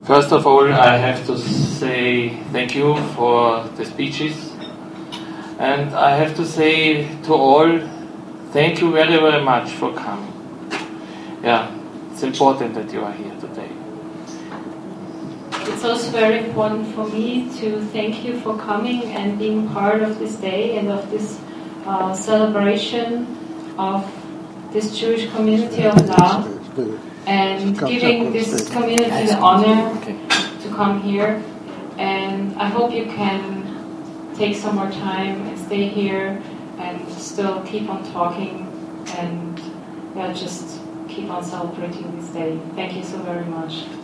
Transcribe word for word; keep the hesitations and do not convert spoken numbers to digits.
First of all, I have to say thank you for the speeches, and I have to say to all, thank you very, very much for coming. Yeah, it's important that you are here today. It's also very important for me to thank you for coming and being part of this day and of this uh, celebration of this Jewish community of love, and giving this community the honor to come here. And I hope you can take some more time and stay here and still keep on talking and yeah, just keep on celebrating this day. Thank you so very much.